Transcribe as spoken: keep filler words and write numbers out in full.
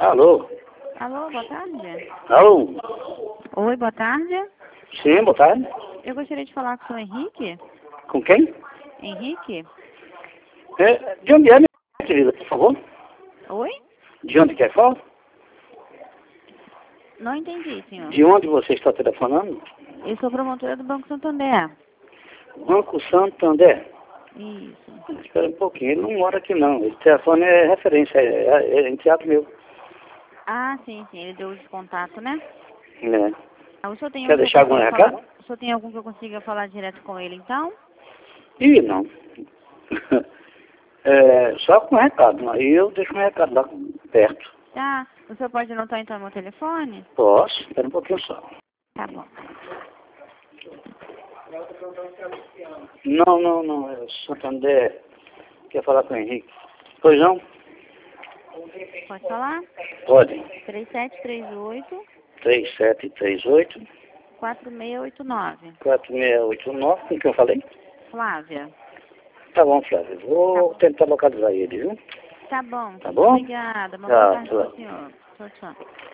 Alô? Alô, boa tarde. Alô? Oi, boa tarde. Sim, boa tarde. Eu gostaria de falar com o senhor Henrique. Com quem? Henrique? É, de onde é, minha querida, por favor? Oi? De onde quer falar? Não entendi, senhor. De onde você está telefonando? Eu sou promotora do Banco Santander. Banco Santander. Isso. Espera um pouquinho, ele não mora aqui não. Esse telefone é referência, é, é, é em teatro meu. Ah, sim, sim. Ele deu o contato, né? É. Ah, o senhor tem Quer algum que deixar eu algum consiga recado? falar? O senhor tem algum que eu consiga falar direto com ele, então? Ih, não. É, só com recado, aí eu deixo um recado lá perto. Tá. O senhor pode anotar então meu telefone? Posso? Espera um pouquinho só. Tá bom. Não, não, não, é Santander. Quer falar com o Henrique? Pois não? Pode falar? Pode. três sete três oito, três sete três oito, quatro seis oito nove. quatro seis oito nove, com que eu falei? Flávia. Tá bom, Flávio. Vou Tá. tentar localizar ele, viu? Tá bom. Tá bom? Obrigada. Uma boa Tá, tarde tchau. pro senhor. Tchau, tchau.